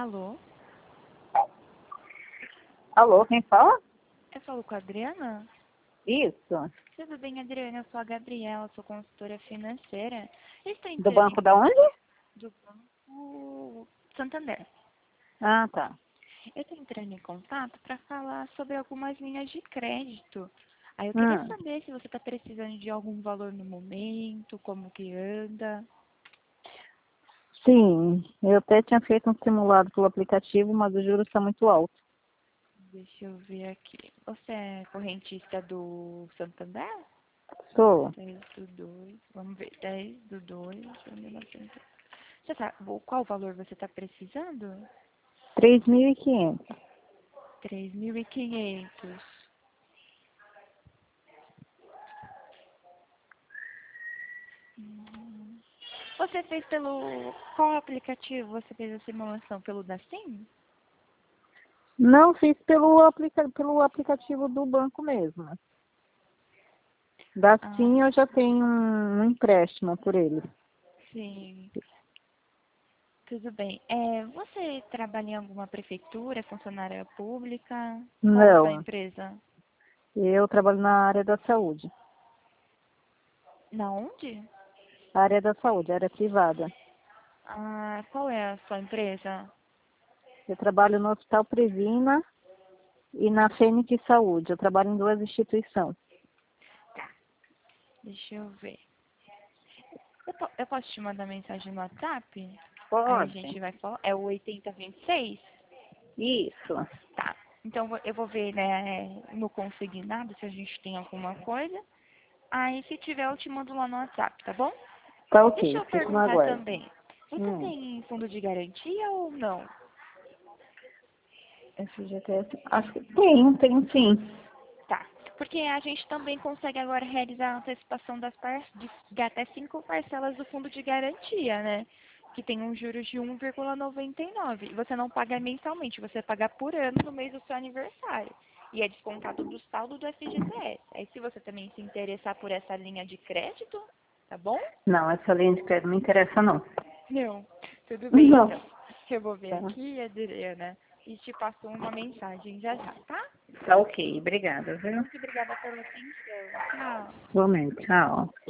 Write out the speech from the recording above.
Alô? Alô, quem fala? Eu falo com a Adriana? Isso. Tudo bem, Adriana? Eu sou a Gabriela, sou consultora financeira. Eu estou Do entrando banco da onde? do Banco Santander. Ah, tá. Eu estou entrando em contato para falar sobre algumas linhas de crédito. Aí eu queria Hum. saber se você está precisando de algum valor no momento, como que anda. Sim, eu até tinha feito um simulado pelo aplicativo, mas o juros está muito alto. Deixa eu ver aqui. Você é correntista do Santander? Sou 10/2. Vamos ver. 10/2. Você sabe qual valor você está precisando? 3.500. 3.500. Você fez pelo... Qual aplicativo você fez a simulação? Pelo Dacim? Não fiz pelo aplicativo do banco mesmo. Da Ah, Sim eu já tenho um empréstimo por ele. sim. Tudo bem. Você trabalha em alguma prefeitura, funcionária pública? Qual a sua Não, empresa? eu trabalho na área da saúde. Na onde? Área da saúde, área privada. Ah, qual é a sua empresa? Eu trabalho no Hospital Previna e na Fênix Saúde. Eu trabalho em duas instituições. Deixa eu ver. Eu posso te mandar mensagem no WhatsApp? Aí a Pode. gente vai falar. É o 8026? Isso. Tá. Então eu vou ver, né, no consignado se a gente tem alguma coisa. Aí se tiver eu te mando lá no WhatsApp, tá bom? Tá Deixa ok, eu fico no perguntar aguardo. também. Você Hum. tem fundo de garantia ou não? FGTS, acho que tem sim. Tá. Porque a gente também consegue agora realizar a antecipação de até 5 parcelas do fundo de garantia, né? Que tem um juros de 1,99. E você não paga mensalmente, você paga por ano no mês do seu aniversário. E é descontado do saldo do FGTS. Aí se você também se interessar por essa linha de crédito, tá bom? Não, essa linha de crédito não me interessa não. Não. Tudo bem Não. então. Eu vou ver Tá, aqui, Adriana, e te passo uma mensagem já já, tá? tá ok, obrigada, viu? Muito obrigada pela atenção. Tchau. Igualmente, tchau.